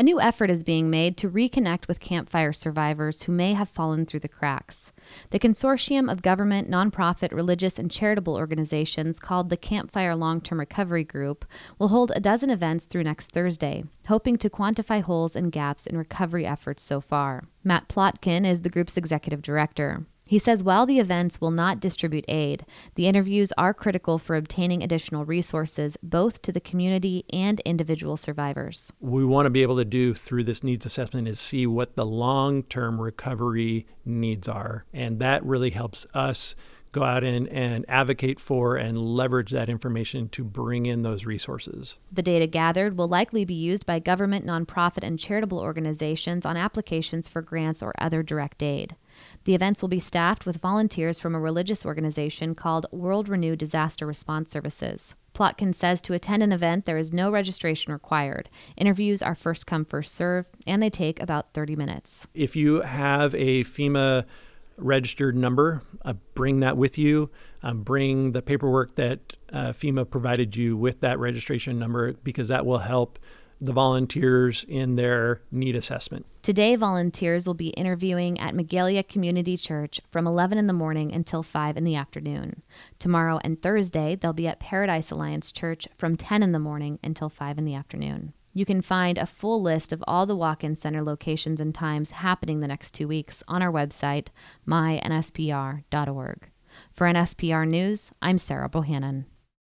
A new effort is being made to reconnect with campfire survivors who may have fallen through the cracks. The consortium of government, nonprofit, religious, and charitable organizations called the Campfire Long-Term Recovery Group will hold a dozen events through next Thursday, hoping to quantify holes and gaps in recovery efforts so far. Matt Plotkin is the group's executive director. He says while the events will not distribute aid, the interviews are critical for obtaining additional resources both to the community and individual survivors. What we want to be able to do through this needs assessment is see what the long-term recovery needs are. And that really helps us go out and advocate for and leverage that information to bring in those resources. The data gathered will likely be used by government, nonprofit, and charitable organizations on applications for grants or other direct aid. The events will be staffed with volunteers from a religious organization called World Renew Disaster Response Services. Plotkin says to attend an event, there is no registration required. Interviews are first come, first serve, and they take about 30 minutes. If you have a FEMA registered number, bring that with you. Bring the paperwork that FEMA provided you with that registration number, because that will help the volunteers in their need assessment. Today, volunteers will be interviewing at Magalia Community Church from 11 in the morning until 5 in the afternoon. Tomorrow and Thursday, they'll be at Paradise Alliance Church from 10 in the morning until 5 in the afternoon. You can find a full list of all the walk-in center locations and times happening the next 2 weeks on our website, mynspr.org. For NSPR News, I'm Sarah Bohannon.